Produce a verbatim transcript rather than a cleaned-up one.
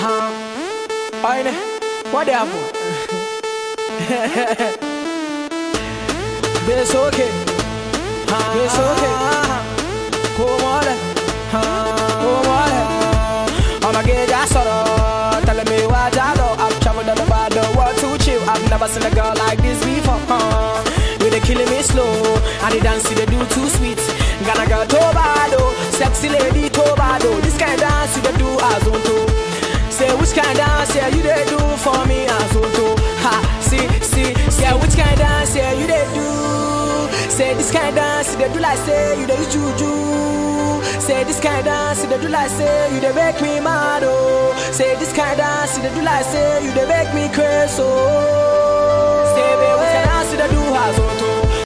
Huh? Oine, what happened? It's okay. It's okay. Come on, come on. I'm a gay guy, telling me what I know. I've traveled all over the world to chill. I've never seen a girl like this before. Uh, with they killing me slow, and the dance they do too sweet. Gonna girl Tobado, sexy lady Tobado. This kind of dance you they do as on to. Say which kind of dance yeah you they do for me as on to. Ha, see, see, say which kind of dance yeah you they do. Say this kind of dance they do like say you they use juju. Say this kind of dance they do like say you they make me mad oh. Say this kind of dance they do like say you they make me crazy oh. Say baby which kind of dance they do as on